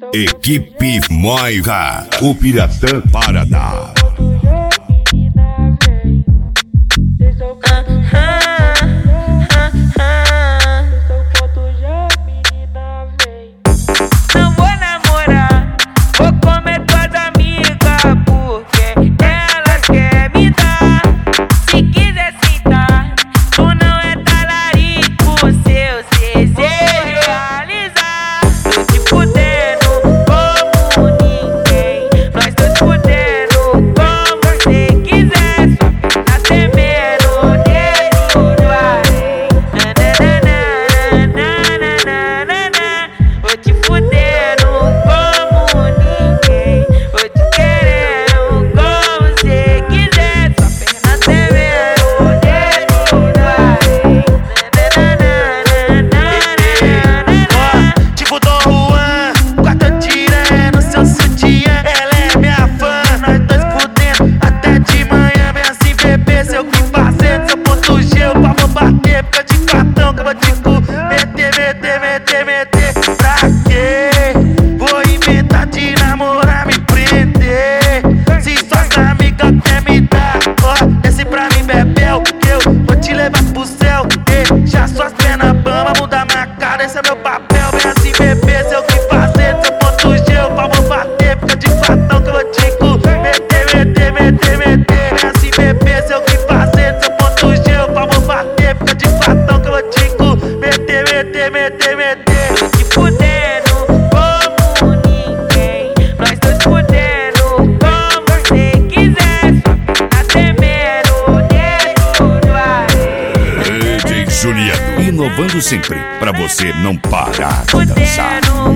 Equipe Moira, o Piratã Paraná. Não vou namorar, vou comer tuas amigas, porque elas querem me dar. Se quiser sentar, tu não é talarico, seus desejos realizar. Tô te fudendo como ninguém, nós tô te fudendo como você quiser. Só tá temendo o dedo do além. Vou te fudendo como ninguém, vou te querendo como você quiser. Sua perna tremendo, o dedo do além. Tipo Dom Juan, quarta tira no seu sutiã. Ela é minha fã, nós dois fudendo até de manhã. Vem assim, bebê, sei o que fazer. Seu ponto G, eu vou bater. Fica de cartão que eu vou te meter. Pra quê? Vou inventar de namorar, me prender. Se suas amigas quer me dar, ó, desce pra mim, bebel, que eu vou te levar pro céu. Deixa suas pernas bamba, mudar minha cara, esse é meu papel. Vem assim, bebê, sei o que fazer. Seu ponto G, eu vou bater. Fica de cartão que eu vou te meter. Vem assim, bebê, sei o que fazer. Seu ponto G, eu vou bater. Fica de cartão que eu vou te meter. Tô te fudendo como ninguém, nós tô te fudendo como você quiser. Sua perna tremendo, o dedo do além. DJ Juliano, inovando sempre, pra você não parar de dançar. Fudendo